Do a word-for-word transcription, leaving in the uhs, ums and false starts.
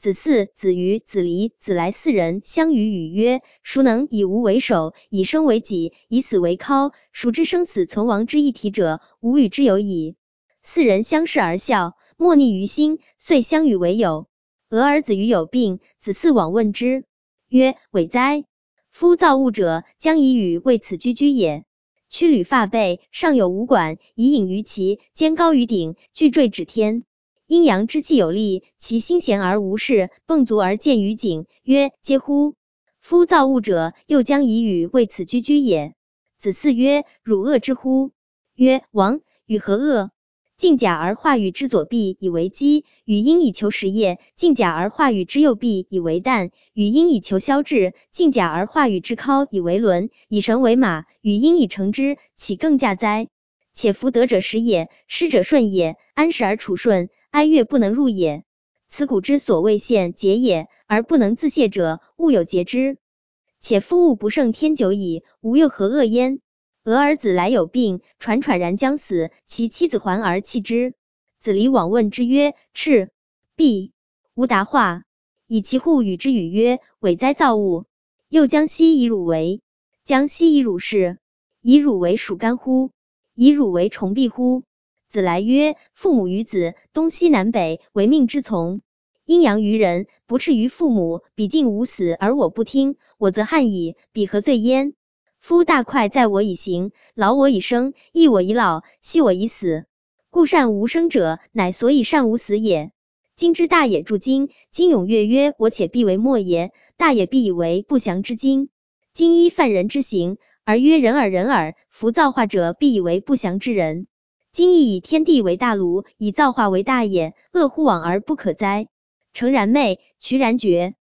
子嗣、子瑜、子离、子来四人相与语曰：孰能以无为首，以生为己，以死为尻？孰知生死存亡之一体者？吾与之有矣。四人相视而笑，莫逆于心，遂相与为友。俄而子瑜有病，子嗣往问之，曰：伟哉！夫造物者将以与为此居居也。曲履发背，上有五管，以隐于其，肩高于顶，巨坠指天。阴阳之气有力，其心闲而无事，迸足而见于井，曰：嗟乎！夫造物者又将以与为此居居也。子嗣曰：汝恶之乎？曰：王与何恶？进甲而化羽之左臂以为鸡，与鹰以求食业；进甲而化羽之右臂以为蛋，与鹰以求消滞；进甲而化羽之尻以为轮，以绳为马，与鹰以乘之，岂更驾哉？且夫得者时也，失者顺也，安时而处顺，哀乐不能入也。此古之所谓陷结也，而不能自泄者，物有结之。且夫物不胜天久矣，吾又何恶焉？俄而子来有病，喘喘然将死，其妻子还而弃之。子离往问之曰：赤壁。无答话。以其户与之语曰：伟哉造物！又将西以汝为，将西以汝是，以汝为属干乎？以汝为重臂乎？子来曰：父母与子，东西南北，为命之从。阴阳于人，不斥于父母，彼竟无死而我不听，我则憾矣，彼何罪焉？夫大快在我以行，劳我以生，益我以老，息我以死。故善无生者，乃所以善无死也。今之大也著今，今踊跃曰：我且必为末也。大也必以为不祥之今。今依犯人之行，而曰人耳人耳，夫造化者必以为不祥之人。今亦以天地为大炉，以造化为大也，恶乎往而不可哉？诚然昧，渠然绝。